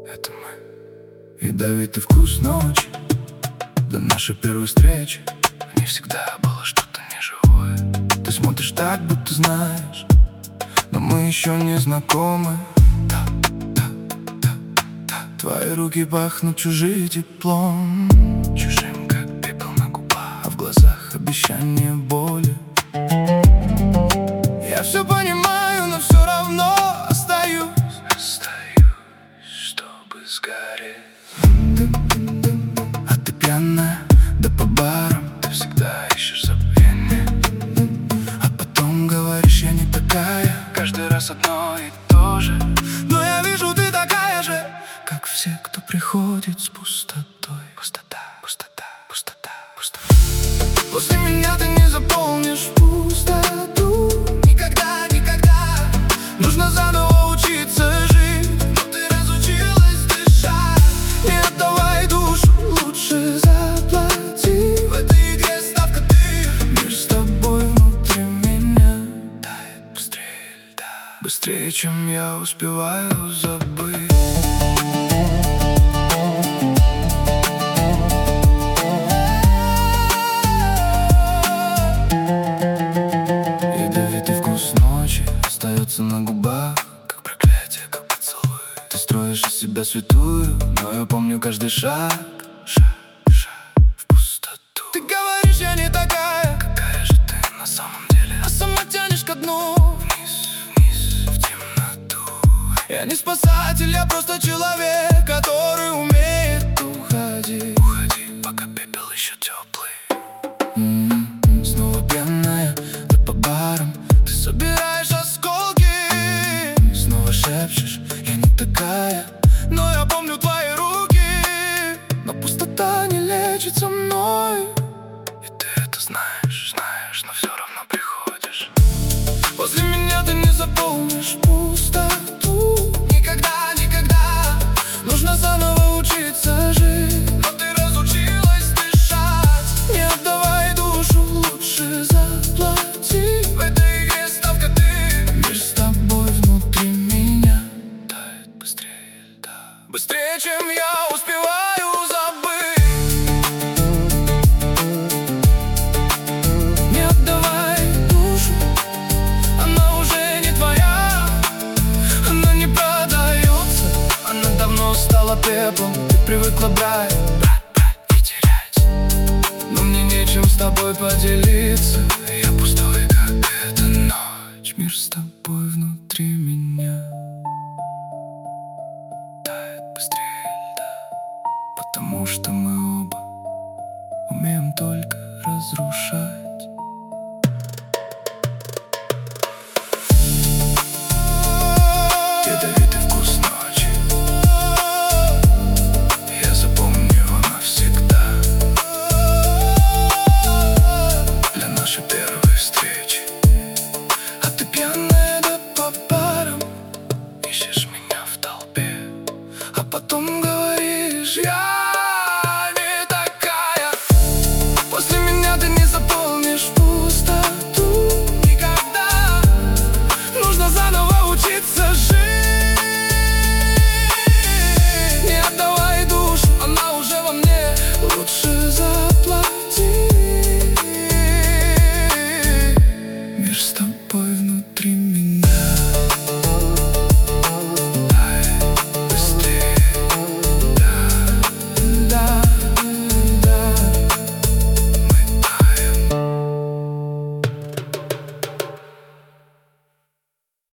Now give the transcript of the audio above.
это мы. Ядовитый вкус ночи до нашей первой встречи. В ней всегда было что-то неживое. Ты смотришь так, будто знаешь, но мы еще не знакомы. Твои руки пахнут чужим теплом, чужим, как пепел на губах, а в глазах обещание боли. Я все понимаю, но все равно остаюсь, чтобы сгореть. А ты пьяная, да по барам ты всегда ищешь забвение. А потом говоришь, я не такая, каждый раз одно и то же. Но я вижу, ты такая же, как все, кто приходит с пустотой. Пустота, пустота, пустота, пустота. После меня ты не заполнишь пустоту. Никогда, никогда. Нужно заново учиться жить, но ты разучилась дышать. Не отдавай душу, лучше заплати. В этой игре ставка ты. Мир с тобой внутри меня тает быстрее льда, быстрее, чем я успеваю забыть. Остается на губах, как проклятие, как поцелуй. Ты строишь из себя святую, но я помню каждый шаг, шаг в пустоту. Ты говоришь, я не такая, какая же ты на самом деле, а сама тянешь ко дну, вниз, вниз, в темноту. Я не спасатель, я просто человек, который умеет уходить. Уходи, пока пепел еще теплый. Снова пьяная, да по барам ты собираешь осколки. Снова шепчешь, я не такая, но я помню твои руки. Но пустота не лечится мной, и ты это знаешь, но все равно приходишь. После меня ты не заполнишь пустоту. Никогда, никогда. Нужно заново учиться жить, но ты разучилась дышать. Не отдавай душу, лучше заплати. В этой игре ставка ты. Мир с тобой внутри меня тает быстрее льда, быстрее, чем я успеваю забыть. Не отдавай душу, она уже не твоя. Она не продается, она давно стала пеплом. Ты привыкла брать и терять, но мне нечем с тобой поделиться. Я пустой, как эта ночь. Мир с тобой внутри меня тает быстрее льда, потому что мы оба умеем только разрушать. Ядовитый вкус ночи, я запомню его навсегда. Для нашей первой встречи. А ты пьяная, да по барам ищешь меня в толпе, а потом говоришь, я